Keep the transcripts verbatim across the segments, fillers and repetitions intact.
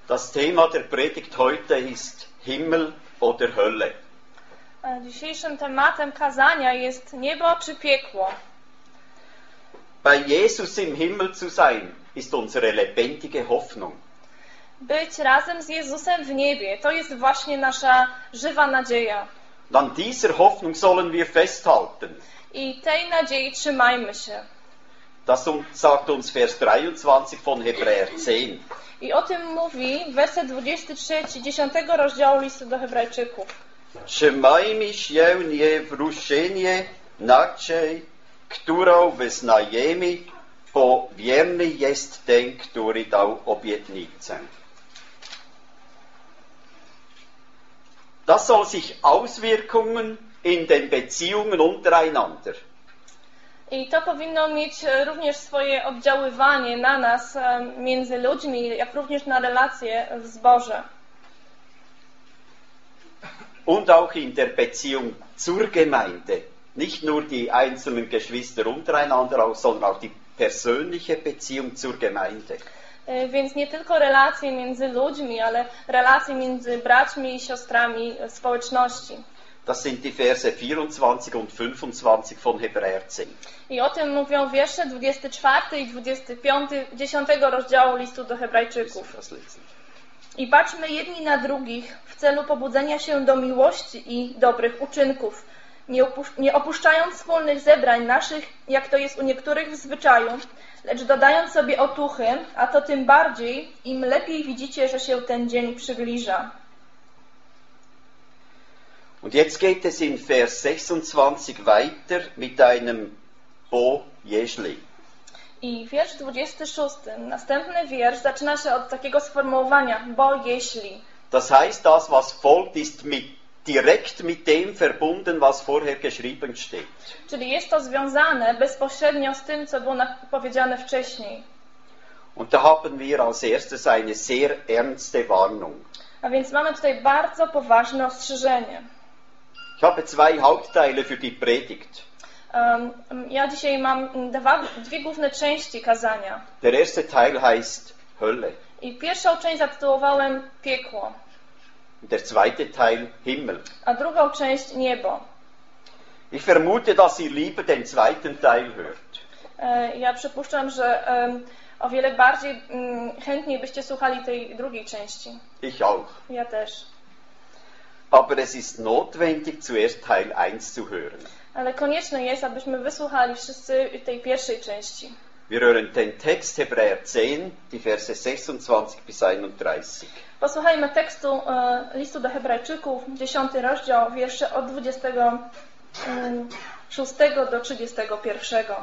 Das Thema der Predigt heute ist Himmel oder Hölle. Dzisiejszym tematem kazania jest niebo czy piekło. Bei Jesus im Himmel zu sein, ist unsere lebendige Hoffnung. Być razem z Jezusem w niebie, to jest właśnie nasza żywa nadzieja. An dieser Hoffnung sollen wir festhalten. I tej nadziei trzymajmy się. Das sagt uns Vers dreiundzwanzig von Hebräer zehn. I o tym mówi werset dwudziesty trzeci, dziesiątego rozdziału listu do Hebrajczyków. Trzymajmy się nie wróżenie nadziei, którą wyznajemy, bo wierny jest ten, który dał obietnicę. Das soll sich Auswirkungen in den Beziehungen untereinander. I to powinno mieć również swoje oddziaływanie na nas między ludźmi, jak również na relacje w zborze. Und auch in der Beziehung zur Gemeinde. Nicht nur die einzelnen Geschwister untereinander, sondern auch die persönliche Beziehung zur Gemeinde. Więc nie tylko relacje między ludźmi, ale relacje między braćmi i siostrami społeczności. Das sind die Verse vierundzwanzig und fünfundzwanzig von Hebräer zehn. I o tym mówią wiersze dwudziesty czwarty i dwudziesty piąty dziesiątego rozdziału listu do Hebrajczyków. I baczmy jedni na drugich w celu pobudzenia się do miłości i dobrych uczynków, nie, opusz- nie opuszczając wspólnych zebrań naszych, jak to jest u niektórych w zwyczaju, lecz dodając sobie otuchy, a to tym bardziej, im lepiej widzicie, że się ten dzień przybliża. Und jetzt geht es in Vers sechsundzwanzig weiter mit einem Bo jeśli. I wiersz dwudziesty szósty, następny wiersz zaczyna się od takiego sformułowania, bo jeśli. Das heißt, das was folgt ist mit, direkt mit dem verbunden, was vorher geschrieben steht. Czyli jest to związane bezpośrednio z tym, co było powiedziane wcześniej. Und da haben wir als erstes eine sehr ernste Warnung. A więc mamy tutaj bardzo poważne ostrzeżenie. Ich habe zwei Hauptteile für die Predigt. Um, ja dzisiaj mam dwa, dwie główne części kazania. Der erste Teil heißt Hölle. I pierwszą część zatytułowałem piekło. Der zweite Teil Himmel. A drugą część niebo. Ich vermute, dass ihr lieber den zweiten Teil hört. E, ja przypuszczam, że um, o wiele bardziej um, chętniej byście słuchali tej drugiej części. Ich auch. Ja też. Aber es ist notwendig, zuerst Teil eins zu hören. Ale konieczne jest, abyśmy wysłuchali wszyscy tej pierwszej części. Wir hören den Text Hebräer zehn, die Verse sechsundzwanzig bis einunddreißig. Posłuchajmy tekstu e, listu do Hebrajczyków, dziesiąty rozdział, wiersze od dwudziestego szóstego do trzydziestego pierwszego.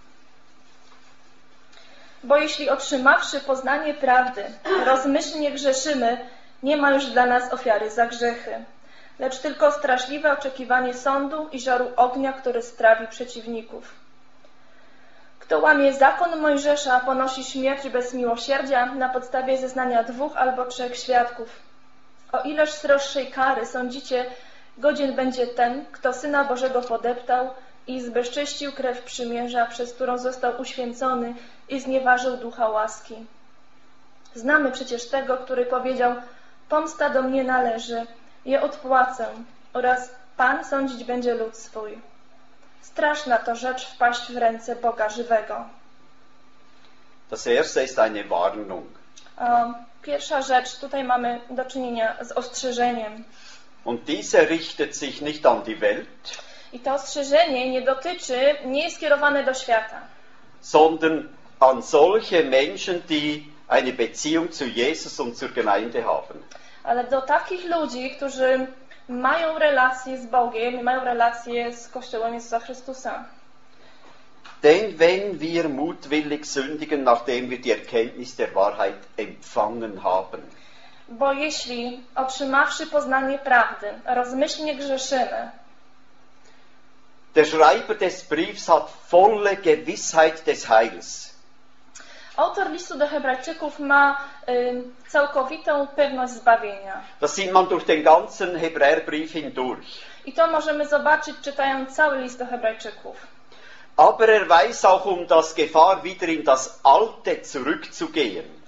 Bo jeśli otrzymawszy poznanie prawdy, rozmyślnie grzeszymy, nie ma już dla nas ofiary za grzechy, lecz tylko straszliwe oczekiwanie sądu i żaru ognia, który strawi przeciwników. Kto łamie zakon Mojżesza, ponosi śmierć bez miłosierdzia na podstawie zeznania dwóch albo trzech świadków. O ileż sroższej kary, sądzicie, godzien będzie ten, kto Syna Bożego podeptał i zbezcześcił krew przymierza, przez którą został uświęcony i znieważył ducha łaski. Znamy przecież tego, który powiedział: pomsta do mnie należy, je odpłacę, oraz Pan sądzić będzie lud swój. Straszna to rzecz wpaść w ręce Boga żywego. Das erste ist eine Warnung. Pierwsza rzecz, tutaj mamy do czynienia z ostrzeżeniem. Und diese richtet sich nicht an die Welt, I to ostrzeżenie nie dotyczy, nie jest skierowane do świata, sondern an solche Menschen, die eine Beziehung zu Jesus und zur Gemeinde haben. ale do takich ludzi, którzy mają relacje z Bogiem, mają relacje z Kościołem Jezusa Chrystusa. Denn wenn wir mutwillig sündigen, nachdem wir die Erkenntnis der Wahrheit empfangen haben, Bo jeśli, otrzymawszy poznanie prawdy, rozmyślnie grzeszymy, der Schreiber des Briefs hat volle Gewissheit des Heils. Autor listu do Hebrajczyków ma y, całkowitą pewność zbawienia. Das sieht man durch den ganzen Hebräerbrief hindurch. I to możemy zobaczyć, czytając cały list do Hebrajczyków. Aber er weiß auch um das Gefahr, wieder in das Alte zurückzugehen.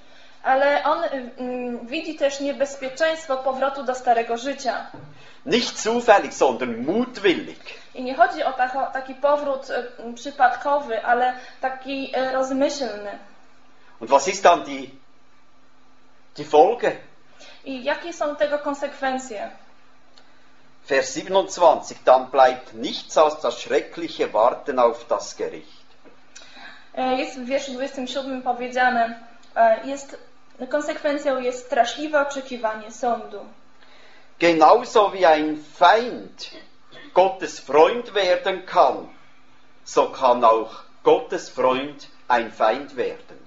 Ale on mm, widzi też niebezpieczeństwo powrotu do starego życia. Nicht zufällig, sondern mutwillig. I nie chodzi o tako, taki powrót y, przypadkowy, ale taki y, rozmyślny. Und was ist dann die, die Folge? I jakie są tego konsekwencje? Vers siebenundzwanzig, dann bleibt nichts als das schreckliche Warten auf das Gericht. Jest w wierszu dwudziestym siódmym powiedziane, jest, konsekwencją jest straszliwe oczekiwanie sądu. Genauso wie ein Feind Gottes Freund werden kann, so kann auch Gottes Freund ein Feind werden.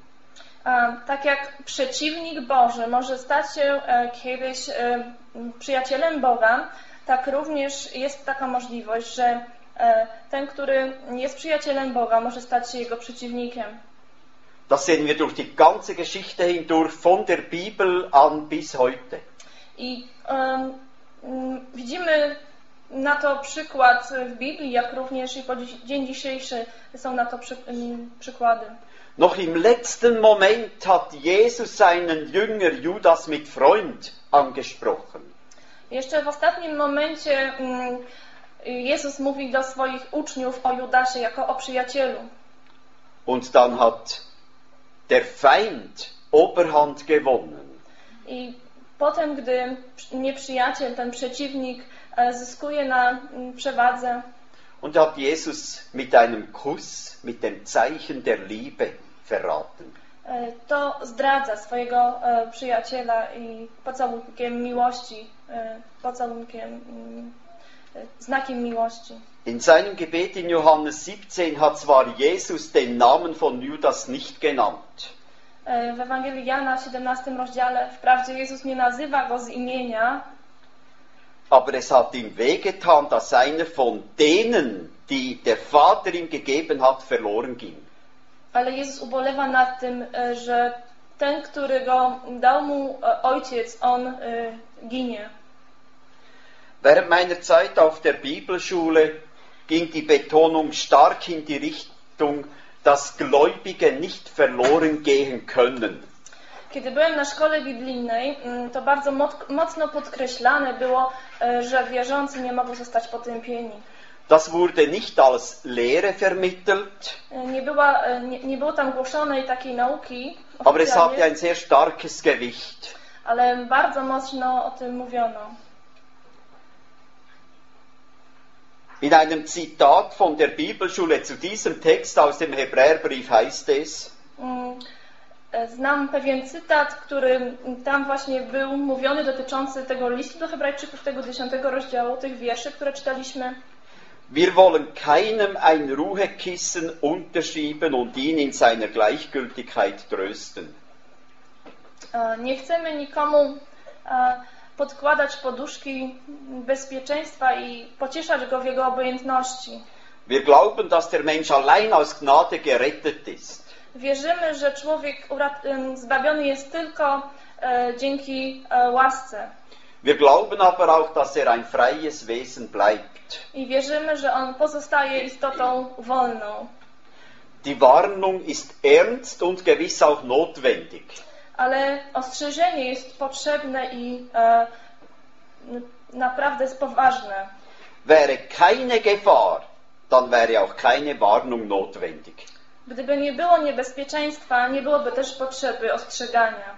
Tak jak przeciwnik Boży może stać się kiedyś przyjacielem Boga, tak również jest taka możliwość, że ten, który jest przyjacielem Boga, może stać się jego przeciwnikiem. Das sehen wir durch die ganze Geschichte hindurch, von der Bibel an bis heute. I um, um, widzimy na to przykład w Biblii, jak również i po dzień dzisiejszy są na to przy, um, przykłady. Noch im letzten Moment hat Jesus seinen Jünger Judas mit Freund angesprochen. Jeszcze w ostatnim momencie um, Jezus mówi do swoich uczniów o Judasie jako o przyjacielu. Und dann hat der Feind Oberhand gewonnen. I potem, gdy nieprzyjaciel, ten przeciwnik zyskuje na przewadze, und hat Jesus mit einem Kuss, mit dem Zeichen der Liebe verraten. To zdradza swojego przyjaciela i pocałunkiem miłości, pocałunkiem, znakiem miłości. In seinem Gebet in Johannes siebzehn hat zwar Jesus den Namen von Judas nicht genannt. W Ewangelii Jana w siedemnastym rozdziale wprawdzie Jezus nie nazywa go z imienia, aber es hat ihm wehgetan, dass einer von denen, die der Vater ihm gegeben hat, verloren ging. Ale Jezus ubolewa nad tym, że ten, którego dał mu ojciec, on ginie. Während meiner Zeit auf der Bibelschule ging die Betonung stark in die Richtung, dass Gläubige nicht verloren gehen können. Kiedy byłem na szkole biblijnej, to bardzo mocno podkreślane było, że wierzący nie mogą zostać potępieni. Das wurde nicht als Lehre vermittelt, nie, była, nie, nie było tam głoszonej takiej nauki, aber es hatte ein sehr starkes Gewicht. Ale bardzo mocno o tym mówiono. In einem Zitat von der Bibelschule zu diesem Text aus dem Hebräerbrief heißt es: Znam pewien cytat, który tam właśnie był mówiony, dotyczący tego listu do Hebrajczyków, tego dziesiątego rozdziału, tych wierszy, które czytaliśmy. Wir wollen keinem ein Ruhekissen unterschieben und ihn in seiner Gleichgültigkeit trösten. Nie chcemy nikomu podkładać poduszki bezpieczeństwa i pocieszać go w jego obojętności. Wir glauben, dass der Mensch allein aus Gnade gerettet ist. Wierzymy, że człowiek zbawiony jest tylko e, dzięki e, łasce. Wir glauben aber auch, dass er ein freies Wesen bleibt. I wierzymy, że on pozostaje istotą wolną. Die Warnung ist ernst und gewiss auch notwendig. Ale ostrzeżenie jest potrzebne i e, naprawdę jest poważne. Wäre keine Gefahr, dann wäre auch keine Warnung notwendig. Gdyby nie było niebezpieczeństwa, nie byłoby też potrzeby ostrzegania.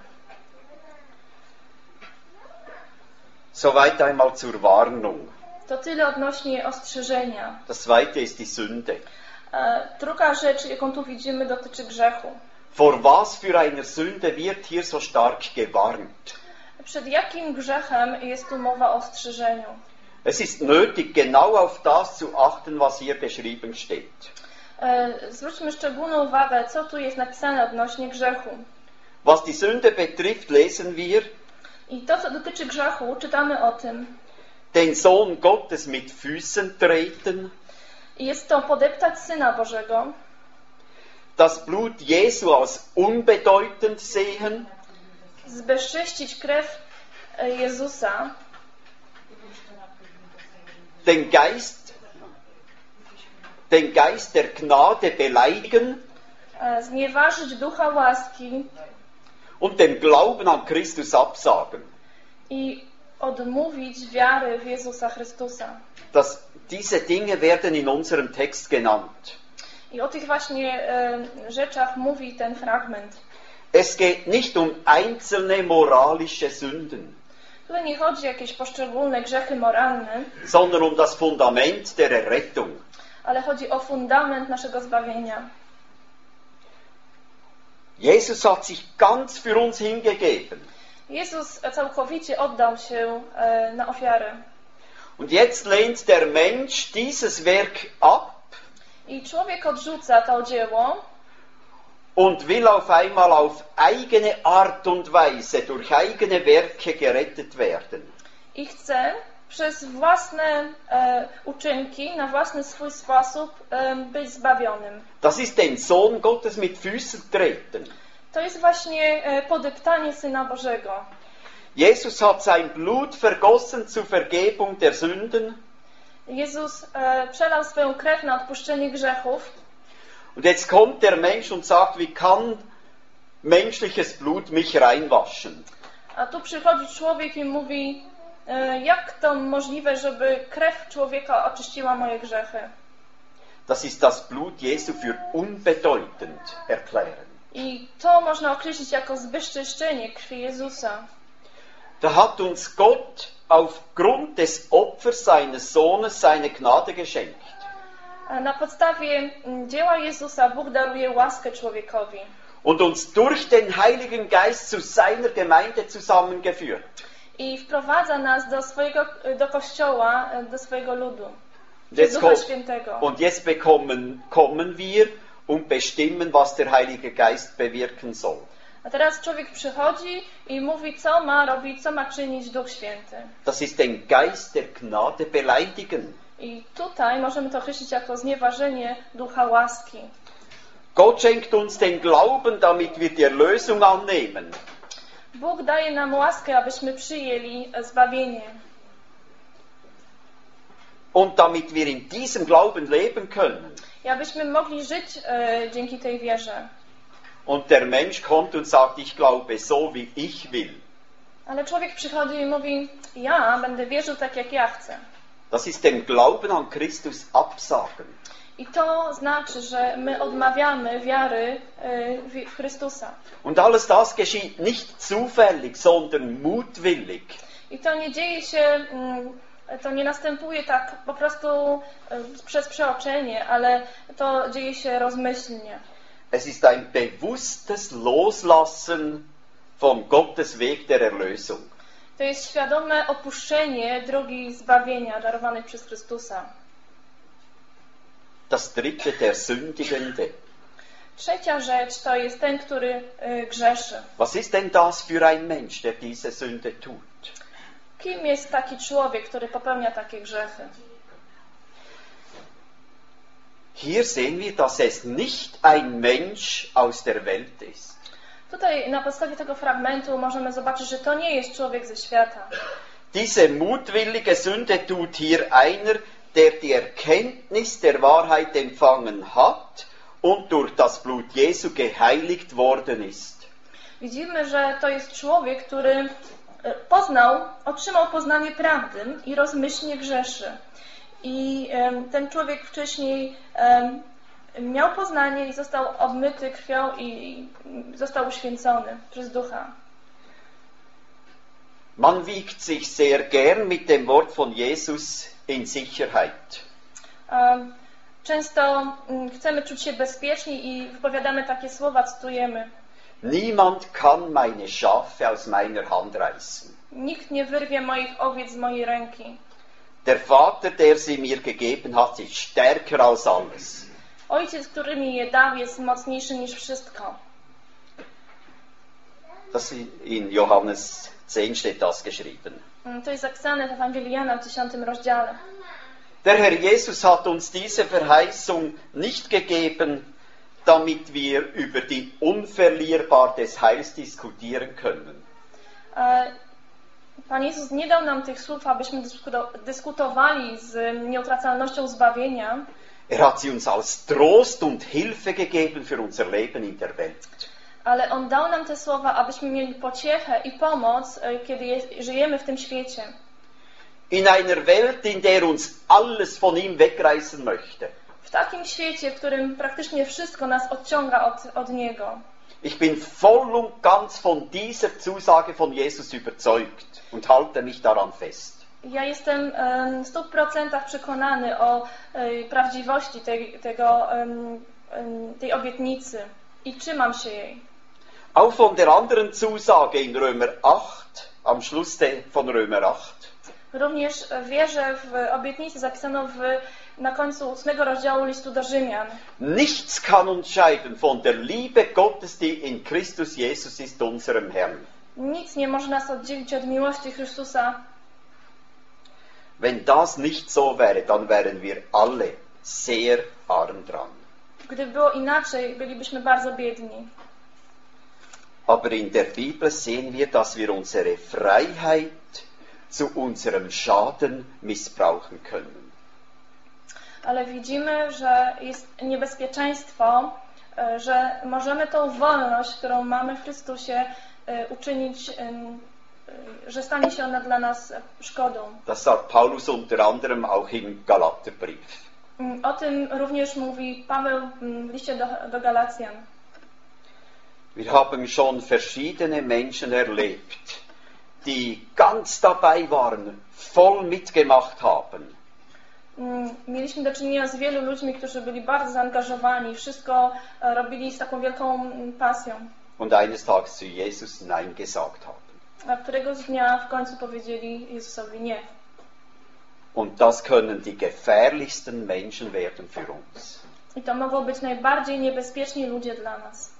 Soweit einmal zur Warnung. To tyle odnośnie ostrzeżenia. Das zweite ist die Sünde. E, druga rzecz, jaką tu widzimy, dotyczy grzechu. Vor was für einer Sünde wird hier so stark gewarnt? Przed jakim grzechem jest tu mowa o ostrzeżeniu? Es ist nötig, genau auf das zu achten, was hier beschrieben steht. E, zwróćmy szczególną uwagę, co tu jest napisane odnośnie grzechu. Was die Sünde betrifft, lesen wir: I to, co dotyczy grzechu, czytamy o tym. Den Sohn Gottes mit Füßen treten. Jest to podeptać Syna Bożego. Das Blut Jesu als unbedeutend sehen. Zbezcześcić krew Jezusa. Den Geist, den Geist der Gnade beleidigen. Znieważyć ducha łaski. und dem Glauben an Christus absagen. I odmówić wiary w Jezusa Chrystusa. Das, diese Dinge werden in unserem Text genannt. I o tych właśnie e, rzeczach mówi ten fragment. Es geht nicht um einzelne moralische Sünden, Tutaj nie chodzi o jakieś poszczególne grzechy moralne, sondern um das Fundament der Errettung. ale chodzi o fundament naszego zbawienia. Jesus hat sich ganz für uns hingegeben. Jezus całkowicie oddał się e, na ofiarę. Und jetzt lehnt der Mensch dieses Werk ab I człowiek odrzuca to dzieło und will auf einmal auf eigene Art und Weise, durch eigene Werke gerettet werden. i chce przez własne e, uczynki, na własny swój sposób e, być zbawionym. Das ist den Sohn Gottes mit Füßen treten. To jest właśnie e, podeptanie Syna Bożego. Jesus hat sein Blut vergossen zur Vergebung der Sünden. Jezus e, przelał swoją krew na odpuszczenie grzechów. Und jetzt kommt der Mensch und sagt, wie kann menschliches Blut mich reinwaschen? A tu przychodzi człowiek i mówi, e, jak to możliwe, żeby krew człowieka oczyściła moje grzechy. Das ist das Blut Jesu für unbedeutend erklären. I to można określić jako zbezczeszczenie krwi Jezusa. Da hat uns Gott aufgrund des Opfers seines Sohnes seine Gnade geschenkt. A na podstawie dzieła Jezusa Bóg daruje łaskę człowiekowi. Und uns durch den Heiligen Geist zu seiner Gemeinde zusammengeführt. I wprowadza nas do swojego, do Kościoła, do swojego ludu. Jetzt Ducha kommt, Świętego. und jetzt bekommen, kommen wir und bestimmen, was der Heilige Geist bewirken soll. A teraz człowiek przychodzi i mówi, co ma robić, co ma czynić Duch Święty. Das ist den Geist der Gnade beleidigen. I tutaj możemy to określić jako znieważenie ducha łaski. Gott schenkt uns den Glauben, damit wir die Erlösung annehmen. Bóg daje nam łaskę, abyśmy przyjęli zbawienie. Und damit wir in diesem Glauben leben können. I abyśmy mogli żyć e, dzięki tej wierze. Und der Mensch kommt und sagt, ich glaube so, wie ich will. Ale człowiek przychodzi i mówi, ja będę wierzył tak, jak ja chcę. Das ist dem Glauben an Christus absagen. I to znaczy, że my odmawiamy wiary w Chrystusa. Und alles das geschieht nicht zufällig, sondern mutwillig. I to nie dzieje się, to nie następuje tak po prostu przez przeoczenie, ale to dzieje się rozmyślnie. Es ist ein bewusstes Loslassen von Gottes Weg der Erlösung. To jest świadome opuszczenie drogi zbawienia darowanej przez Chrystusa. Das dritte, der Sündigende. Trzecia rzecz to jest ten, który y, grzeszy. Was ist denn das für ein Mensch, der diese Sünde tut? Kim jest taki człowiek, który popełnia takie grzechy? Hier sehen wir, dass es nicht ein Mensch aus der Welt ist. Tutaj na podstawie tego fragmentu możemy zobaczyć, że to nie jest człowiek ze świata. Diese mutwillige Sünde tut hier einer, der die Erkenntnis der Wahrheit empfangen hat und durch das Blut Jesu geheiligt worden ist. Widzimy, że to jest człowiek, który poznał, otrzymał poznanie prawdy i rozmyślnie grzeszy. I um, ten człowiek wcześniej um, miał poznanie i został obmyty krwią i, i został uświęcony przez Ducha. Man wiegt sich sehr gern mit dem Wort von Jesus in Sicherheit. Um, często um, chcemy czuć się bezpieczni i wypowiadamy takie słowa, cytujemy. Niemand kann meine Schafe aus meiner Hand reißen. Nikt nie wyrwie moich owiec z mojej ręki. Der Vater, der sie mir gegeben hat, ist stärker als alles. Ojciec, który mi je dał, jest mocniejszy niż wszystko. Das in Johannes zehn steht das geschrieben. To jest zapisane w Ewangelii Jana w dziesiątym rozdziale. Der Herr Jesus hat uns diese Verheißung nicht gegeben, damit wir über die Unverlierbarkeit des Heils diskutieren können. Pan Jezus nie dał nam tych słów, abyśmy dyskutowali z nieutracalnością zbawienia. Er hat sie uns als Trost und Hilfe gegeben für unser Leben in der Welt. Ale On dał nam te słowa, abyśmy mieli pociechę i pomoc, kiedy je, żyjemy w tym świecie. In einer Welt, in der uns alles von ihm wegreißen möchte. W takim świecie, w którym praktycznie wszystko nas odciąga od, od Niego. Ich bin voll und ganz von dieser Zusage von Jesus überzeugt und halte mich daran fest. Ja jestem w stu procentach przekonany o e, prawdziwości tej, tego, tej obietnicy i trzymam się jej. Auch von der anderen Zusage in Römer acht, am Schluss von Römer acht. Również wierzę w obietnicę zapisaną w, na końcu ósmego rozdziału listu do Rzymian. Nichts kann uns scheiden von der Liebe Gottes, die in Christus Jesus ist, unserem Herrn. Nic nie może nas oddzielić od miłości Chrystusa. Wenn das nicht so wäre, dann wären wir alle sehr arm dran. Gdyby było inaczej, bylibyśmy bardzo biedni. Aber in der Bibel sehen wir, dass wir unsere Freiheit zu unserem Schaden missbrauchen können. Ale widzimy, że jest niebezpieczeństwo, że możemy tą wolność, którą mamy w Chrystusie, uczynić, że stanie się ona dla nas szkodą. Das sagt Paulus unter anderem auch im Galaterbrief. O tym również mówi Paweł w liście do, do Galacjan. Wir haben schon verschiedene Menschen erlebt, die ganz dabei waren, voll mitgemacht haben. Mieliśmy do czynienia z wielu ludźmi, którzy byli bardzo zaangażowani, wszystko robili z taką wielką pasją. Und eines Tages zu Jesus Nein gesagt haben. A któregoś dnia w końcu powiedzieli Jezusowi nie. Und das können die gefährlichsten Menschen werden für uns. I to mogą być najbardziej niebezpieczni ludzie dla nas.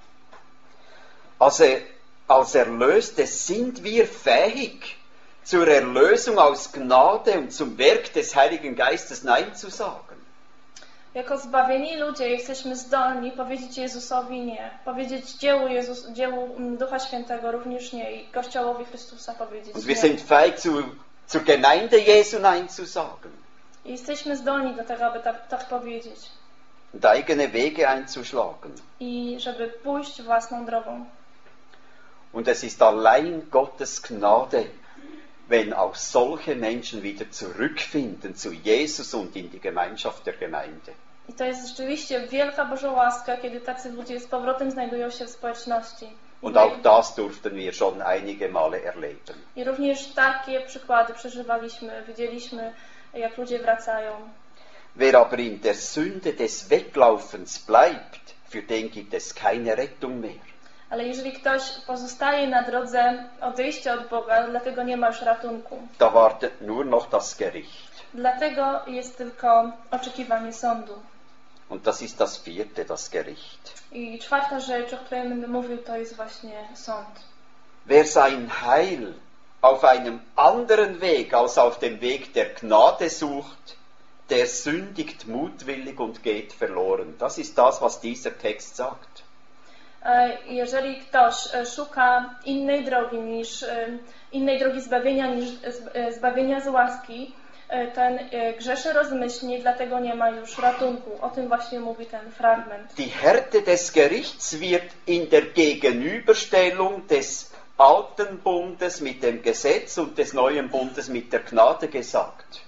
Also, als Erlöste sind wir fähig, zur Erlösung aus Gnade und zum Werk des Heiligen Geistes Nein zu sagen. Jako zbawieni ludzie jesteśmy zdolni powiedzieć Jezusowi nie, powiedzieć dziełu, Jezus, dziełu Ducha Świętego również nie i Kościołowi Chrystusa powiedzieć Und wir nie. sind fähig, zu, zur Gemeinde Jesu Nein zu sagen. I jesteśmy zdolni do tego, aby tak, tak powiedzieć. Und eigene Wege einzuschlagen. I żeby pójść własną drogą. Und es ist allein Gottes Gnade, wenn auch solche Menschen wieder zurückfinden zu Jesus und in die Gemeinschaft der Gemeinde. I to jest rzeczywiście wielka Boża łaska, kiedy tacy ludzie z powrotem znajdują się w społeczności. Und auch das durften wir schon einige Male erleben. I również takie przykłady przeżywaliśmy, widzieliśmy, jak ludzie wracają. Wer aber in der Sünde des Weglaufens bleibt, für den gibt es keine Rettung mehr. Ale jeżeli ktoś pozostaje na drodze odejścia od Boga, dlatego nie ma już ratunku. Da wartet nur noch das Gericht. Dlatego jest tylko oczekiwanie sądu. Und das ist das vierte, das Gericht. I czwarta rzecz, o której będę mówił, to jest właśnie sąd. Wer sein Heil auf einem anderen Weg als auf dem Weg der Gnade sucht, der sündigt mutwillig und geht verloren. Das ist das, was dieser Text sagt. Jeżeli ktoś szuka innej drogi niż innej drogi zbawienia niż zbawienia z łaski, ten grzeszy rozmyślnie, dlatego nie ma już ratunku. O tym właśnie mówi ten fragment. Die Härte des Gerichts wird in der Gegenüberstellung des alten Bundes mit dem Gesetz und des neuen Bundes mit der Gnade gesagt.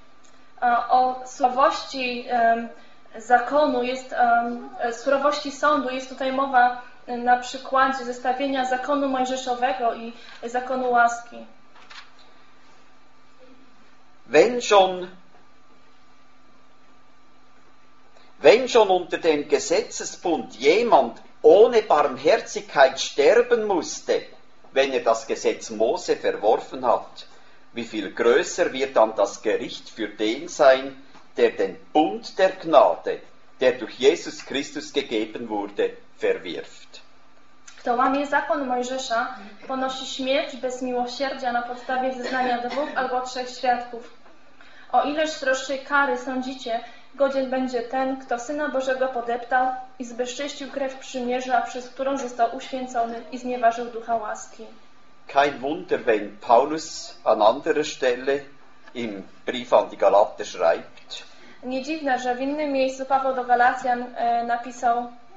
O surowości zakonu jest, surowości sądu jest tutaj mowa na przykładzie zestawienia zakonu mojżeszowego i zakonu łaski. Wenn schon, wenn schon unter dem Gesetzesbund jemand ohne Barmherzigkeit sterben musste, wenn er das Gesetz Mose verworfen hat, wie viel größer wird dann das Gericht für den sein, der den Bund der Gnade, der durch Jesus Christus gegeben wurde, verwirft. Kto łamie zakon Mojżesza, ponosi śmierć bez miłosierdzia na podstawie zeznania dwóch albo trzech świadków. O ileż sroższej kary sądzicie, godzien będzie ten, kto Syna Bożego podeptał i zbezcześcił krew przymierza, przez którą został uświęcony i znieważył ducha łaski. Kein Wunder, wenn Paulus an anderer Stelle im Brief an die Galater schreibt. Nie dziwne, że w innym miejscu Paweł do Galacjan e, napisał: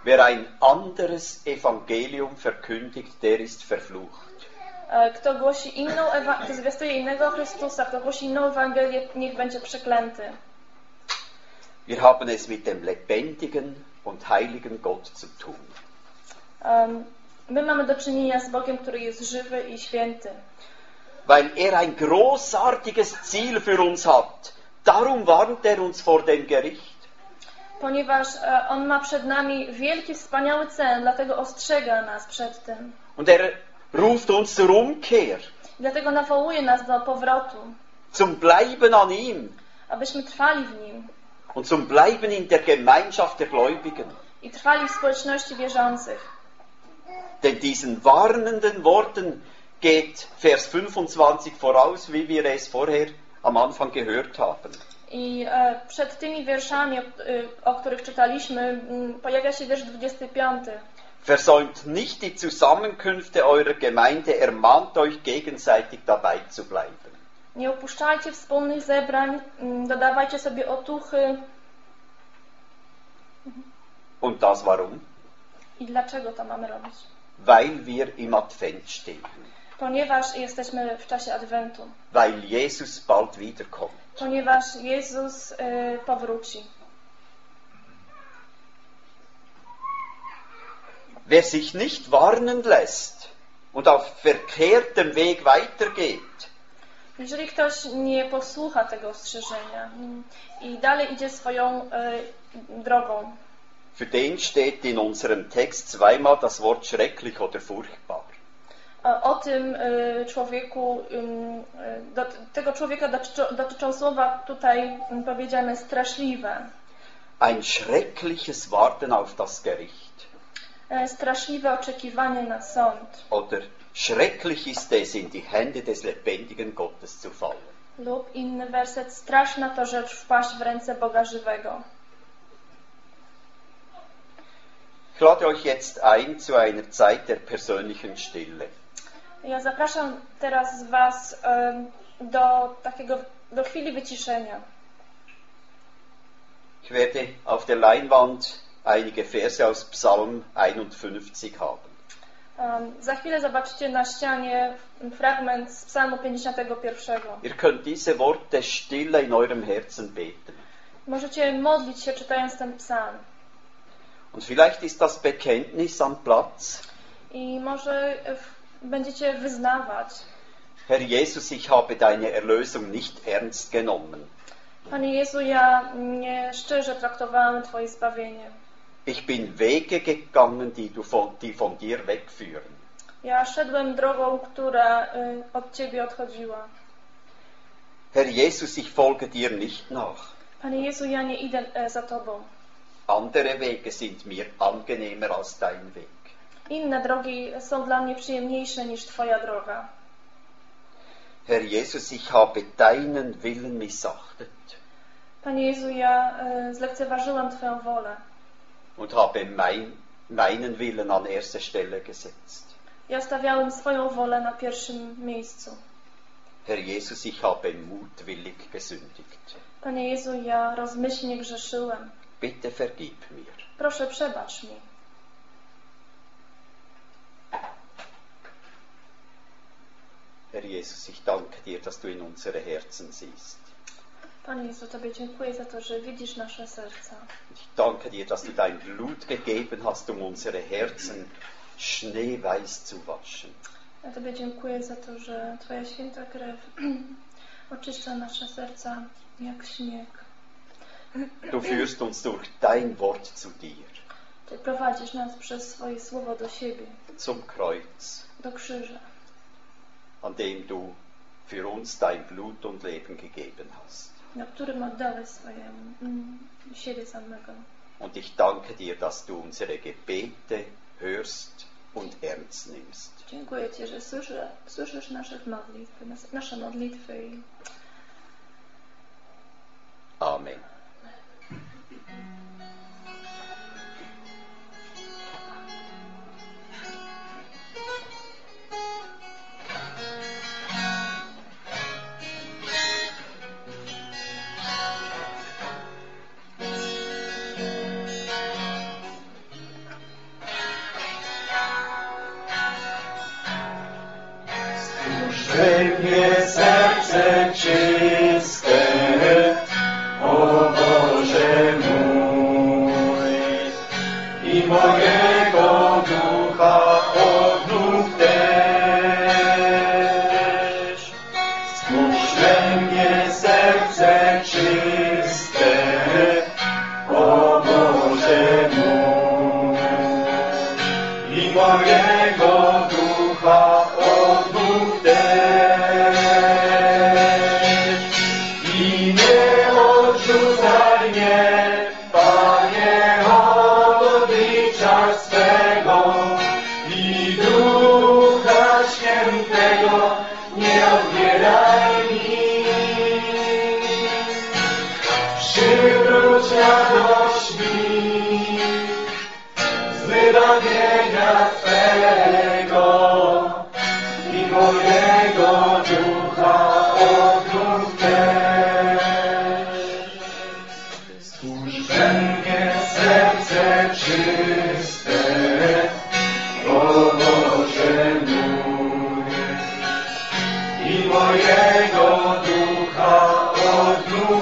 Wer ein anderes Evangelium verkündigt, der ist verflucht. E, Kto głosi inną, ewa- kto zwiastuje innego Chrystusa, kto głosi inną Ewangelię, niech będzie przeklęty. Wir haben es mit dem lebendigen und heiligen Gott zu tun. Um, My mamy do czynienia z Bogiem, który jest żywy i święty. Weil er ein großartiges Ziel für uns hat. Darum warnt er uns vor dem Gericht. Ponieważ e, On ma przed nami wielki, wspaniały cel, dlatego ostrzega nas przed tym. Und er ruft uns zur Umkehr, Dlatego nawołuje nas do powrotu, zum Bleiben an ihm abyśmy trwali w Nim und zum Bleiben in der Gemeinschaft der Gläubigen. i trwali w społeczności wierzących. Denn diesen warnenden Worten geht Vers fünfundzwanzig voraus, wie wir es vorher am Anfang gehört haben. I e, przed tymi wierszami, o, y, o których czytaliśmy, m, pojawia się wiersz dwudziesty piąty. Versäumt nicht die Zusammenkünfte eurer Gemeinde, ermahnt euch gegenseitig dabei zu bleiben. Nie opuszczajcie wspólnych zebrań, m, dodawajcie sobie otuchy. Und das warum? I dlaczego to mamy robić? Weil wir im Advent stehen. Ponieważ jesteśmy w czasie Adwentu. Weil Jesus bald wiederkommt. Ponieważ Jezus y, powróci. Wer sich nicht warnen lässt und auf verkehrtem Weg weitergeht, Jeżeli ktoś nie posłucha tego ostrzeżenia mm, i dalej idzie swoją y, drogą, für den steht in unserem Text zweimal das Wort schrecklich oder furchtbar. o, o tym y, człowieku, y, y, do, tego człowieka dotyczy, dotyczą słowa tutaj y, powiedziane straszliwe. Ein schreckliches Warten auf das Gericht. E, straszliwe oczekiwanie na sąd. Oder schrecklich ist es, in die Hände des lebendigen Gottes zu fallen. Lub inny werset, straszna to rzecz wpaść w ręce Boga żywego. Ich lade euch jetzt ein zu einer Zeit der persönlichen Stille. Ja zapraszam teraz Was y, do takiego, do chwili wyciszenia. Ich werde auf der Leinwand einige Verse aus Psalm einundfünfzig haben. Um, za chwilę zobaczycie na ścianie fragment z Psalmu pięćdziesiątego pierwszego. Ihr könnt diese Worte stille in eurem Herzen beten. Możecie modlić się czytając ten psalm. Und vielleicht ist das Bekenntnis am Platz. I może w, będziecie wyznawać: Herr Jesus, ich habe deine Erlösung nicht ernst genommen. Panie Jezu, ja nie szczerze traktowałem Twoje zbawienie. Ich bin Wege gegangen, die, du von, die von dir wegführen. Ja szedłem drogą, która y, od Ciebie odchodziła. Herr Jesus, ich folge dir nicht nach. Panie Jezu, ja nie idę e, za Tobą. Andere Wege sind mir angenehmer als dein Weg. Inne drogi są dla mnie przyjemniejsze niż Twoja droga. Herr Jesus, ich habe deinen Willen missachtet Panie Jezu, ja y, zlekceważyłem Twoją wolę. und habe mein, meinen Willen an erste Stelle gesetzt. Ja stawiałem swoją wolę na pierwszym miejscu. Herr Jesus, ich habe mutwillig gesündigt. Panie Jezu, ja rozmyślnie grzeszyłem. Bitte vergib mir. Proszę, przebacz mi. Herr Jesus, ich danke dir, dass du in unsere Herzen siehst. Panie Jezu, Tobie dziękuję za to, że widzisz nasze serca. Ich danke dir, dass du dein Blut gegeben hast, um unsere Herzen schneeweiß zu waschen. Ja Tobie dziękuję za to, że Twoja święta krew oczyszcza nasze serca jak śnieg. Du führst uns durch dein Wort zu dir, Ty prowadzisz nas przez swoje słowo do siebie, zum Kreuz, do krzyża, an dem du für uns dein Blut und Leben gegeben hast. na którym oddałeś swoje mm, siebie samego. Und ich danke dir, dass du unsere Gebete hörst und ernst nimmst. Dziękuję Ci, że słyszysz, słyszysz nasze modlitwy, nas- nasze modlitwy i Amen. we mnie serce czyste, o Boże mój, i mojego ducha odnów też. Stwórz we mnie serce czyste, o Boże mój, i mojego ducha odnów też. I nie odrzucaj mnie, Panie, od oblicza swego, i Ducha Świętego nie odbieraj mi. Przywróć radość mi z wybawienia Twego, i mojego ducha odnów też. Stwórz we mnie serce czyste, o Boże mój, i mojego ducha odnów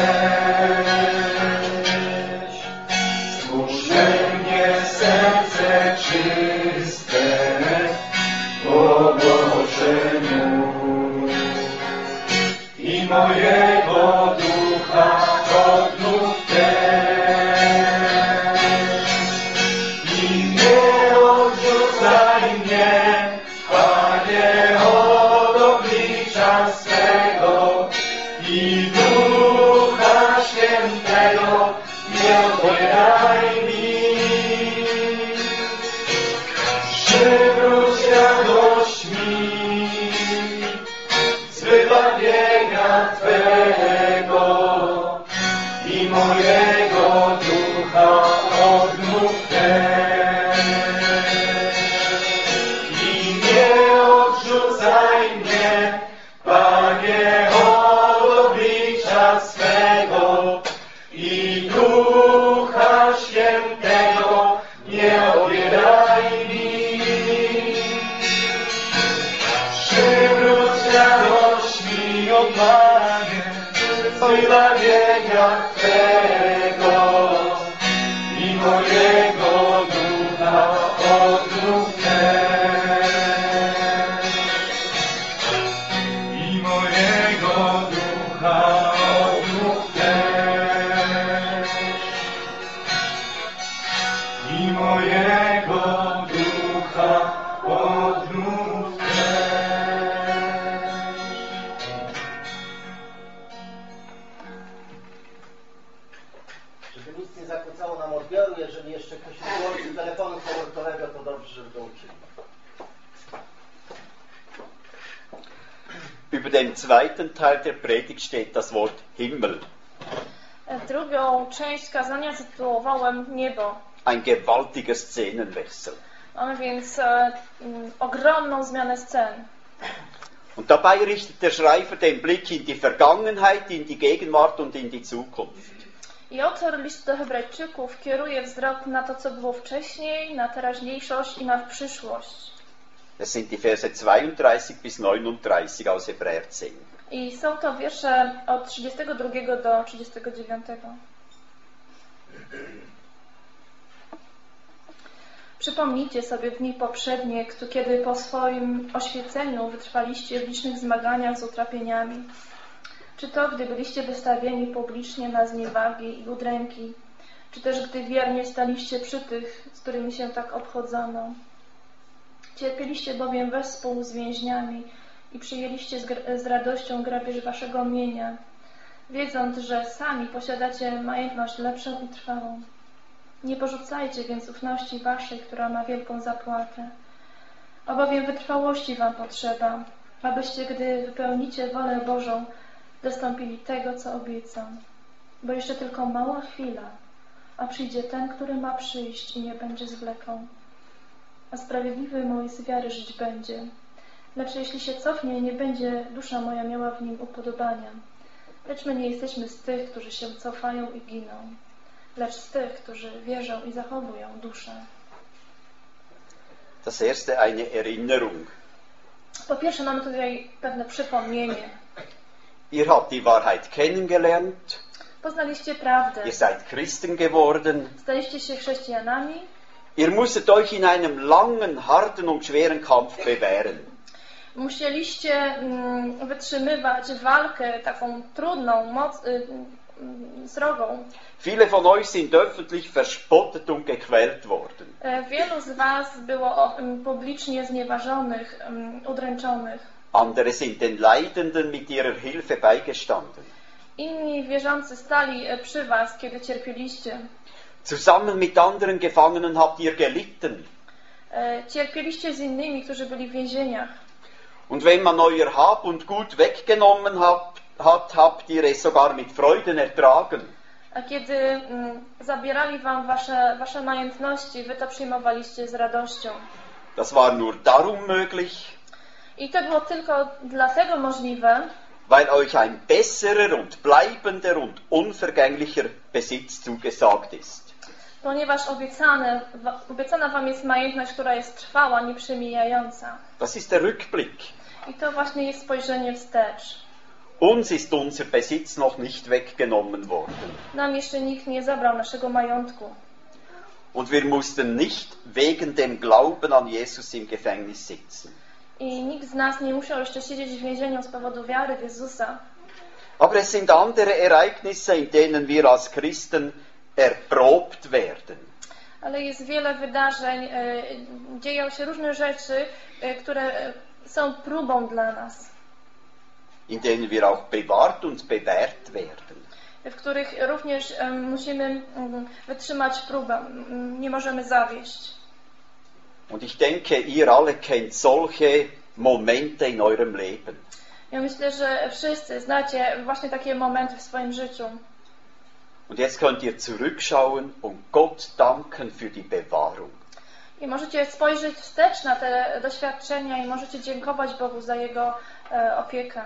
też. Stwórz we mnie serce czyste, o Boże mój, i mojego ducha odnów też. I nie odrzucaj mnie, Panie, od oblicza swego, i Ducha Świętego nie odbieraj mi. Przywróć radość mi z wybawienia Twego, i mojego ducha odnów też. I nie odrzucaj mnie, Panie, od oblicza swego, i Ducha Świętego nie odbieraj mi. Przywróć radość mi, o Panie, z wybawienia Twego, i mojego ducha odnów też. I mojego ducha odnów też. I mojego ducha odnów też. Żeby nic nie zakłócało nam odbioru, jeżeli jeszcze ktoś nie włączy telefonu komórkowego, to dobrze, żeby to uczynił. Über dem zweiten Teil der Predigt steht das Wort Himmel. Drugą część kazania zatytułowałem Niebo. Ein gewaltiger Szenenwechsel. Mamy więc e, m, ogromną zmianę scen. Und dabei richtet der Schreiber den Blick in die Vergangenheit, in die Gegenwart und in die Zukunft. I autor listu do Hebrajczyków kieruje wzrok na to, co było wcześniej, na teraźniejszość i na przyszłość. Das sind die Verse zweiunddreißig bis neununddreißig aus Hebräer zehn. I są to wiersze od trzydziestego drugiego do trzydziestego dziewiątego. Przypomnijcie sobie dni poprzednie, kiedy po swoim oświeceniu wytrwaliście w licznych zmaganiach z utrapieniami. Czy to, gdy byliście wystawieni publicznie na zniewagi i udręki, czy też gdy wiernie staliście przy tych, z którymi się tak obchodzono. Cierpieliście bowiem wespół z więźniami i przyjęliście z, z radością grabież waszego mienia, wiedząc, że sami posiadacie majątność lepszą i trwałą. Nie porzucajcie więc ufności waszej, która ma wielką zapłatę, albowiem wytrwałości wam potrzeba, abyście, gdy wypełnicie wolę Bożą, dostąpili tego, co obiecał. Bo jeszcze tylko mała chwila, a przyjdzie ten, który ma przyjść i nie będzie zwlekał. A sprawiedliwy mój z wiary żyć będzie. Lecz jeśli się cofnie, nie będzie dusza moja miała w nim upodobania. Lecz my nie jesteśmy z tych, którzy się cofają i giną, lecz z tych, którzy wierzą i zachowują duszę. Das erste eine Erinnerung. Po pierwsze mamy tutaj pewne przypomnienie. Ihr habt die Wahrheit kennengelernt, Poznaliście prawdę. ihr seid Christen geworden, Staliście się chrześcijanami. ihr musstet euch in einem langen, harten und schweren Kampf bewähren. Musieliście mm, wytrzymywać walkę taką trudną, moc, y, y, srogą. Viele von euch sind öffentlich verspottet und gequält worden. E, Wielu z was było mm, publicznie znieważonych, mm, udręczonych. Andere sind den Leidenden mit ihrer Hilfe beigestanden. Inni wierzący stali e, przy was, kiedy cierpieliście. Zusammen mit anderen Gefangenen habt ihr gelitten. E, Cierpieliście z innymi, którzy byli w więzieniach. Und wenn man euer Hab und Gut weggenommen hat, hat habt ihr es sogar mit Freuden ertragen. A kiedy mm, zabierali wam wasze, wasze majątności, wy to przyjmowaliście z radością. Das war nur darum möglich, I to było tylko dlatego możliwe, weil euch ein besserer und bleibender und unvergänglicher Besitz zugesagt ist. ponieważ obiecane, wa- obiecana wam jest majątność, która jest trwała, nieprzemijająca. Das ist der Rückblick. I to właśnie jest spojrzenie wstecz. Uns ist unser Besitz noch nicht weggenommen worden. Nam jeszcze nikt nie zabrał naszego majątku. Und wir mussten nicht wegen dem Glauben an Jesus im Gefängnis sitzen. I nikt z nas nie musiał jeszcze siedzieć w więzieniu z powodu wiary w Jezusa. Aber es sind andere Ereignisse, in denen wir als Christen erprobt werden. Ale jest wiele wydarzeń, e, dzieją się różne rzeczy, e, które e, są próbą dla nas, In denen wir auch bewahrt und bewährt werden. w których również e, musimy mm, wytrzymać próbę, mm, nie możemy zawieść. Und ich denke, ihr alle kennt solche Momente in eurem Leben. Ja myślę, że wszyscy znacie właśnie takie momenty w swoim życiu. Und jetzt könnt ihr zurückschauen und Gott danken für die Bewahrung. I możecie spojrzeć wstecz na te doświadczenia i możecie dziękować Bogu za Jego e, opiekę.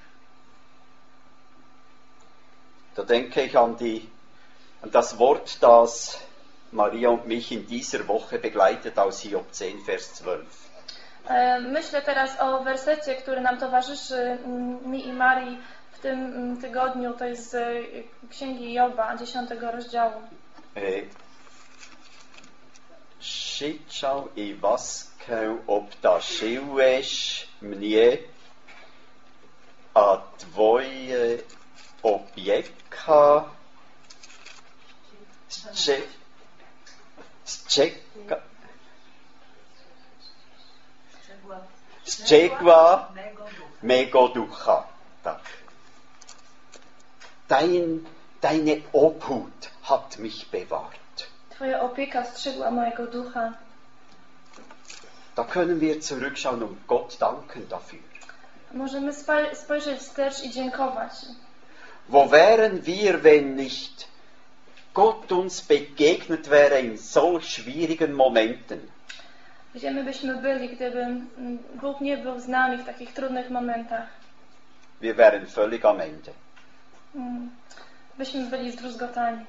Da denke ich an, die, an das Wort, das Maria und mich in dieser Woche begleitet aus Hiob zehn, Vers zwölf. E, Myślę teraz o wersecie, który nam towarzyszy mm, mi i Marii w tym mm, tygodniu. To jest z e, Księgi Joba, dziesiątego rozdziału. E, Szyčał i waskę obtaszyłeś mnie, a twoje opieka zcze- zczeka, strzegła mego ducha. Tak. Dein, deine Obhut hat mich bewahrt. Twoja opieka strzegła mojego ducha. Da können wir zurückschauen und Gott danken dafür. Możemy spa- spojrzeć wstecz i dziękować. Wo wären wir, wenn nicht Gott uns begegnet wäre in solch schwierigen Momenten? Gdzie my byśmy byli, gdyby mm, Bóg nie był z nami w takich trudnych momentach? Wir wären völlig am Ende. Mm, Byśmy byli zdruzgotani.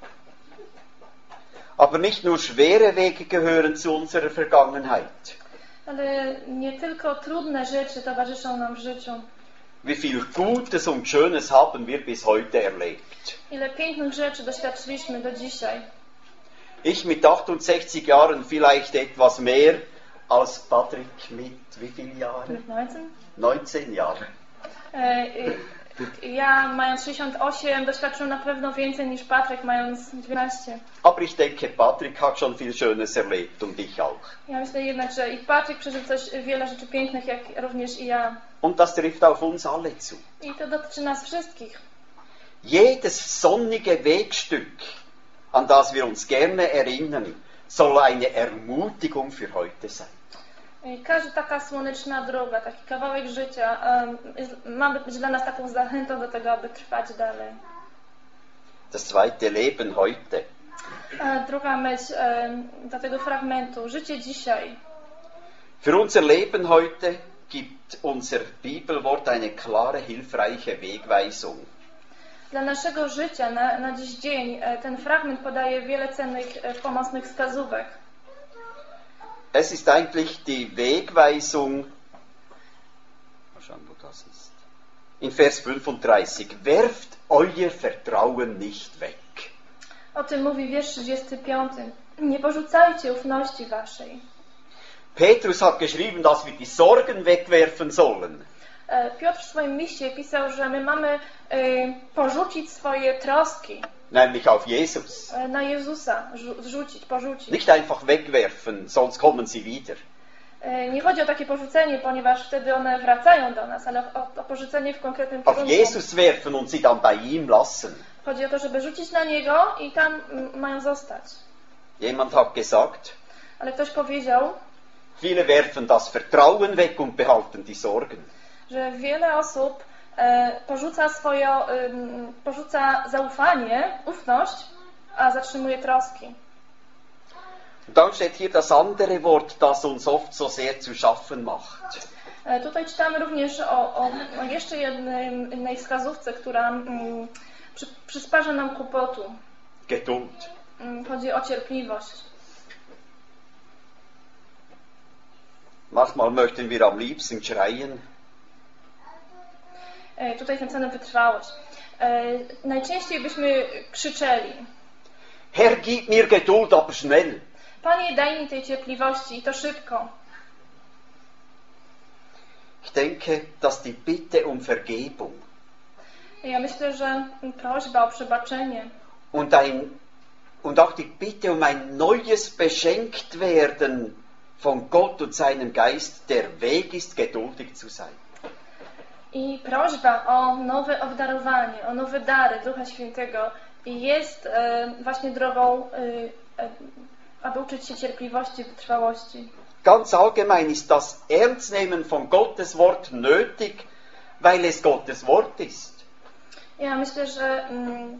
Aber nicht nur schwere Wege gehören zu unserer Vergangenheit. Ale nie tylko trudne rzeczy towarzyszą nam w życiu. Wie viel Gutes und Schönes haben wir bis heute erlebt. Ile pięknych rzeczy doświadczyliśmy do dzisiaj. Ich mit achtundsechzig Jahren vielleicht etwas mehr als Patrick mit wie viele Jahren? Mit neunzehn? neunzehn Jahre. E, i- Ja mając sześćdziesiąt osiem doświadczyłem na pewno więcej niż Patryk mając dwanaście. Aber ich denke, Patrick hat schon viel Schönes erlebt und ich auch. Ja myślę jednak, że i Patryk przeżył coś, wiele rzeczy pięknych, jak również i ja. Und das trifft auf uns alle zu. I to dotyczy nas wszystkich. Jedes sonnige Wegstück, an das wir uns gerne erinnern, soll eine Ermutigung für heute sein. I każda taka słoneczna droga, taki kawałek życia em, jest- ma być dla nas taką zachętą do tego, aby trwać dalej. Das zweite Leben heute. A druga myśl em, do tego fragmentu. Życie dzisiaj. Für unser Leben heute gibt unser Bibelwort eine klare, hilfreiche Wegweisung. Dla naszego życia na, na dziś dzień e, ten fragment podaje wiele cennych, e, pomocnych wskazówek. Es ist eigentlich die Wegweisung das ist. In Vers fünfunddreißig, werft euer Vertrauen nicht weg. O tym mówi wiersz trzydziesty piąty. Nie porzucajcie ufności waszej. Petrus hat geschrieben, dass wir die Sorgen wegwerfen sollen. E, Piotr w swoim liście pisał, że my mamy e, porzucić swoje troski Nämlich auf Jesus. e, na Jezusa, rzu- zrzucić, porzucić. Nicht einfach wegwerfen, sonst kommen sie wieder. E, Nie chodzi o takie porzucenie, ponieważ wtedy one wracają do nas, ale o, o porzucenie w konkretnym Auf kierunku. Jesus werfen und sie dann bei ihm lassen. Chodzi o to, żeby rzucić na Niego i tam mm, mają zostać. Jemand hat gesagt, Ale ktoś powiedział, viele werfen das Vertrauen weg und behalten die Sorgen. że wiele osób e, porzuca swoje, ym, porzuca zaufanie, ufność, a zatrzymuje troski. Und dann steht hier das andere Wort, das uns oft so sehr zu schaffen macht. E, tutaj czytamy również o, o, o jeszcze jednej, jednej wskazówce, która mm, przy, przysparza nam kłopotu. Geduld. Mm, chodzi o cierpliwość. Manchmal möchten wir am liebsten schreien. E, tutaj jest napisane wytrwałość. E, najczęściej byśmy krzyczeli: Herr, gib mir Geduld, aber schnell. Panie, daj mi tej cierpliwości i to szybko. Ich denke, dass die Bitte um Vergebung Ja myślę, że prośba o przebaczenie und, ein, und auch die Bitte um ein neues Beschenktwerden von Gott und seinem Geist der Weg ist, geduldig zu sein. i prośba o nowe obdarowanie, o nowe dary Ducha Świętego jest e, właśnie drogą, e, e, aby uczyć się cierpliwości, wytrwałości. Ganz allgemein ist das Ernstnehmen von Gottes Wort nötig, weil es Gottes Wort ist. Ja myślę, że mm,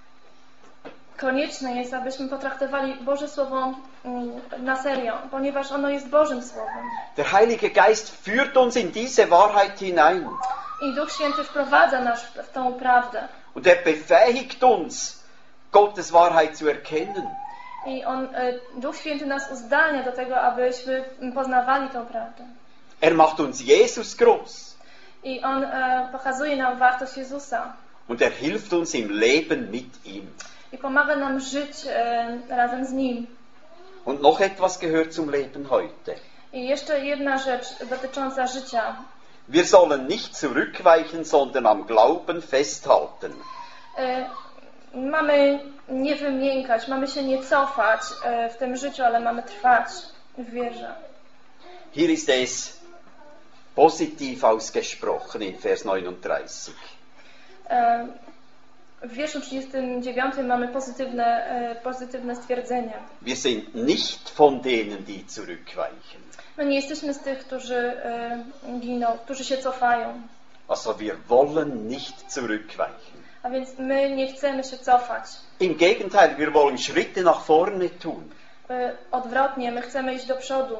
konieczne jest, abyśmy potraktowali Boże Słowo mm, na serio, ponieważ ono jest Bożym Słowem. Der Heilige Geist führt uns in diese Wahrheit hinein I Duch Święty wprowadza nas w tą prawdę. und er befähigt uns, Gottes Wahrheit zu erkennen. I on, e, Duch Święty nas uzdalnia do tego, abyśmy poznawali tę prawdę. Er macht uns Jesus groß I on e, pokazuje nam wartość Jezusa. und er hilft uns im Leben mit ihm. I pomaga nam żyć e, razem z Nim. Und noch etwas gehört zum Leben heute. I jeszcze jedna rzecz dotycząca życia. Wir sollen nicht zurückweichen, sondern am Glauben festhalten. E, mamy nie wymiękać, mamy się nie cofać e, w tym życiu, ale mamy trwać w wierze. Hier ist es positiv ausgesprochen in Vers neununddreißig. E, w wierszu trzydziestym dziewiątym mamy pozytywne, e, pozytywne stwierdzenie. Wir sind nicht von denen, die zurückweichen. My nie jesteśmy z tych, którzy e, giną, którzy się cofają. Also wir wollen nicht zurückweichen. A więc my nie chcemy się cofać. Im Gegenteil, wir wollen Schritte nach vorne tun. E, odwrotnie, my chcemy iść do przodu.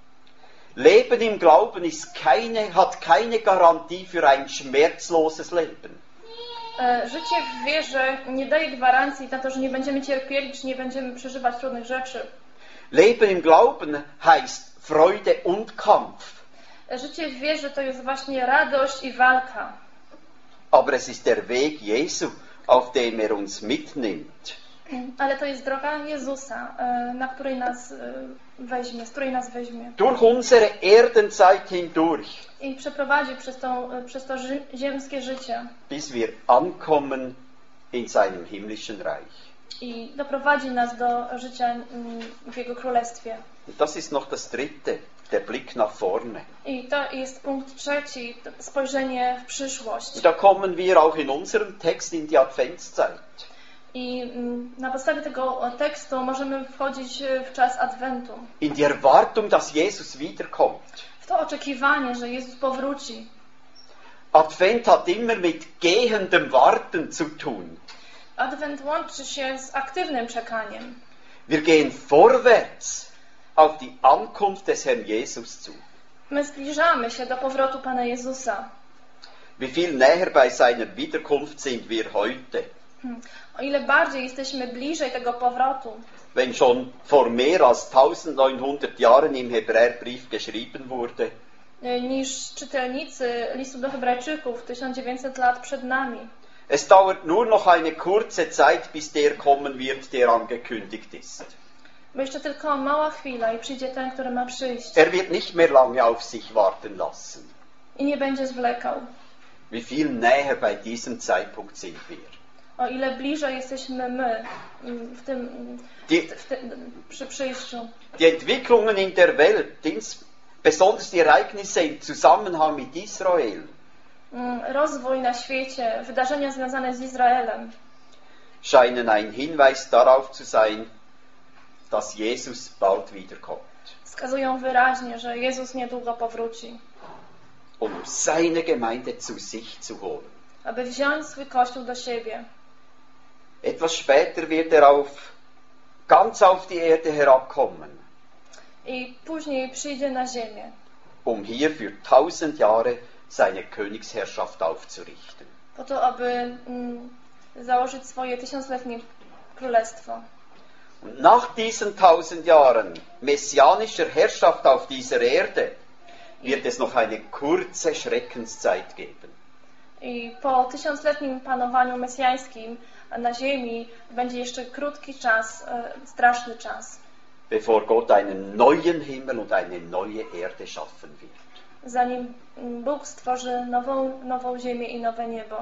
Leben im Glauben ist keine, hat keine Garantie für ein schmerzloses Leben. E, życie w wierze nie daje gwarancji na to, że nie będziemy cierpieli, czy nie będziemy przeżywać trudnych rzeczy. Leben im Glauben heißt Freude und Kampf. E, życie w wierze to jest właśnie radość i walka. Aber es ist der Weg Jesu, auf dem er uns mitnimmt. Ale to jest droga Jezusa, e, na której nas e, weźmie, z której nas weźmie. Durch unsere Erdenzeit hindurch, I przeprowadzi przez, tą, e, przez to ży, ziemskie życie. bis wir ankommen in seinem himmlischen Reich. I doprowadzi nas do życia mm, w Jego Królestwie. Und das ist noch das dritte, der Blick nach vorne. I to jest punkt trzeci, to spojrzenie w przyszłość. Und da kommen wir auch in unserem Text in die Adventszeit. I mm, na podstawie tego tekstu możemy wchodzić w czas Adwentu. In die Erwartung, dass Jesus wiederkommt. W to oczekiwanie, że Jezus powróci. Advent hat immer mit gehendem Warten zu tun. Adwent łączy się z aktywnym czekaniem. Wir gehen vorwärts auf die Ankunft des Herrn Jesus zu. My zbliżamy się do powrotu Pana Jezusa. Wie viel näher bei seiner Wiederkunft sind wir heute? Hmm. O ile bardziej jesteśmy bliżej tego powrotu, Wenn schon vor mehr als neunzehnhundert Jahren im Hebräerbrief geschrieben wurde, niż czytelnicy listu do Hebrajczyków tysiąc dziewięćset lat przed nami. Es dauert nur noch eine kurze Zeit, bis der kommen wird, der angekündigt ist. Bo jeszcze tylko mała chwila i przyjdzie ten, który ma przyjść. Er wird nicht mehr lange auf sich warten lassen. I nie będzie zwlekał. Wie viel näher bei diesem Zeitpunkt sind wir? O ile bliżej jesteśmy my w tym, Die, w tym, przy przyjściu. die Entwicklungen in der Welt, ins, besonders die Ereignisse im Zusammenhang mit Israel, Rozwój na świecie, wydarzenia związane z Izraelem scheinen ein Hinweis darauf zu sein, dass Jesus bald wiederkommt, wskazują wyraźnie, że Jezus niedługo powróci, um seine Gemeinde zu sich zu holen. aby wziąć swój Kościół do siebie. Etwas später wird er auf, ganz auf die Erde herabkommen, I później przyjdzie na ziemię, um hier für tausend Jahre seine Königsherrschaft aufzurichten. po to, aby mm, założyć swoje tysiącletnie królestwo. Und nach diesen tausend Jahren messianischer Herrschaft auf dieser Erde wird es noch eine kurze Schreckenszeit geben. I po tysiącletnim panowaniu mesjańskim na ziemi będzie jeszcze krótki czas, e, straszny czas, Bevor Gott einen neuen Himmel und eine neue Erde schaffen wird. zanim Bóg stworzy nową, nową ziemię i nowe niebo.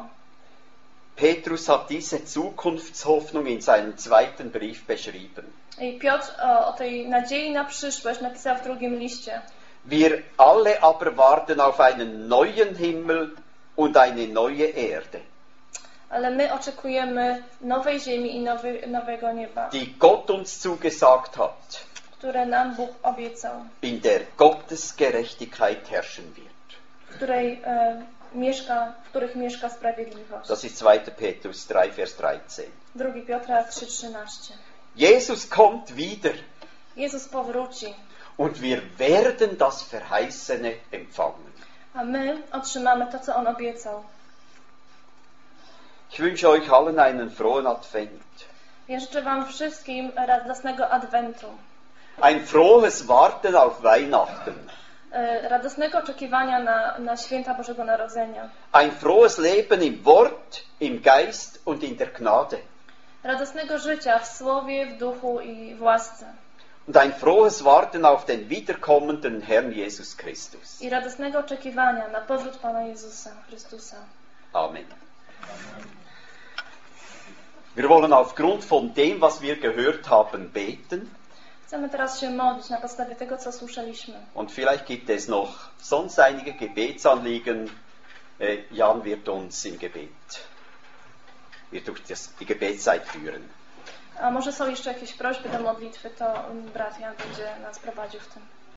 Petrus hat diese Zukunftshoffnung in seinem zweiten Brief beschrieben. I Piotr o, o tej nadziei na przyszłość napisał w drugim liście. Wir alle aber warten auf einen neuen Himmel und eine neue Erde, Ale my oczekujemy nowej ziemi i nowy, nowego nieba, die Gott uns zugesagt hat, które nam Bóg obiecał, in der Gottes Gerechtigkeit herrschen wird. w której e, mieszka, w których mieszka sprawiedliwość. Das ist zweiter Petrus drei, Vers dreizehn. drugi Piotra trzy trzynaście. Jesus kommt wieder Jezus powróci, und wir werden das Verheißene empfangen. a my otrzymamy to, co On obiecał. Ich wünsche euch allen einen frohen Advent. Ja życzę Wam wszystkim radosnego Adwentu, Ein frohes Warten auf Weihnachten. e, radosnego oczekiwania na, na święta Bożego Narodzenia, Ein frohes Leben im Wort, im Geist und in der Gnade. radosnego życia w słowie, w duchu i w łasce. Und ein frohes Warten auf den wiederkommenden Herrn Jesus Christus. I radosnego oczekiwania na powrót Pana Jezusa Chrystusa. Amen. Wir wollen aufgrund von dem, was wir gehört haben, beten. Chcemy teraz się modlić na podstawie tego, co słyszeliśmy. Und vielleicht gibt es noch sonst einige Gebetsanliegen. Äh, Jan wird uns im Gebet, wird durch das, die Gebetszeit führen. A może są jeszcze jakieś prośby do modlitwy, to brat Jan będzie nas prowadził w tym.